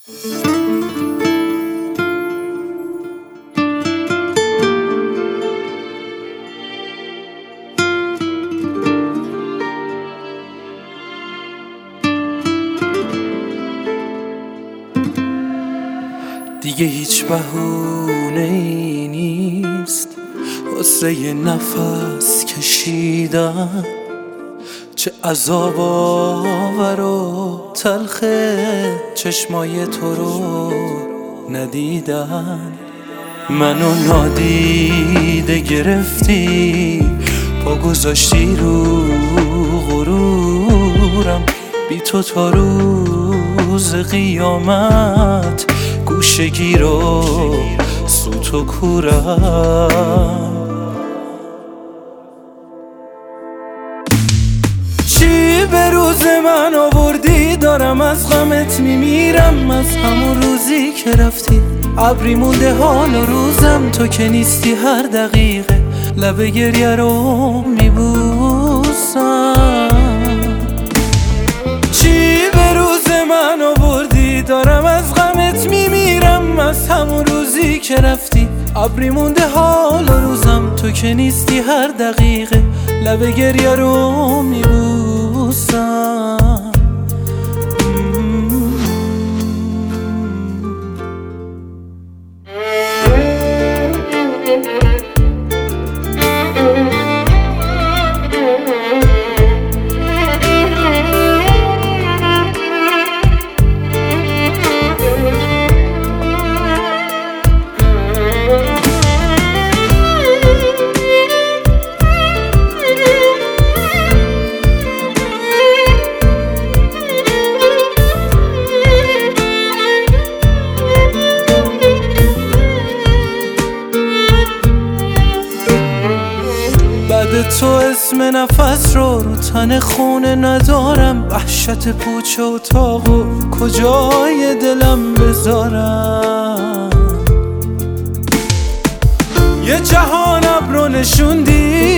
دیگه هیچ بهونه‌ای نیست واسه یه نفس کشیدن، چه عذاب آور و تلخه چشمای تو رو ندیدن. منو نادیده گرفتی، پا گذاشتی رو غرورم، بی تو تا روز قیامت گوشگیر و سوت و کورم. چی به روز من آوردی، دارم از غمت میمیرم. از همون روزی که رفتی ابری مونده حال و روزم، تو که نیستی هر دقیقه لب گریه رو میبوسم. چی به روز من آوردی، دارم از غمت میمیرم. از همون روزی که رفتی ابری مونده حال و روزم، تو که نیستی هر دقیقه لب گریه رو میبوسم. تو اسم نفس رو تن خونه ندارم، وحشت پوچ و اتاق و کجای دلم بذارم. یه جهان ابرو نشوندی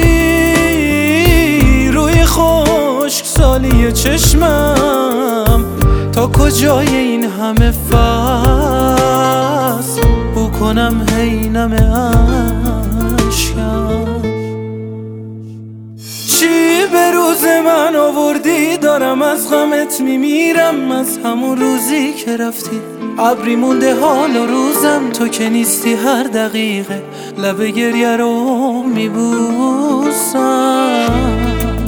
روی خشک سالی چشمم، تا کجای این همه فصل بو کنم هینم اشکم. چی به روز من آوردی، دارم از غمت میمیرم. از همون روزی که رفتی ابری مونده حال و روزم، تو که نیستی هر دقیقه لب گریه رو میبوسم.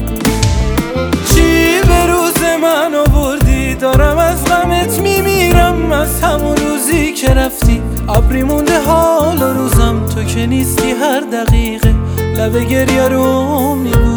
چی به روز من آوردی، دارم از غمت میمیرم. از همون روزی که رفتی ابری مونده حال و روزم، تو که نیستی هر دقیقه لب گریه رو میبوسم.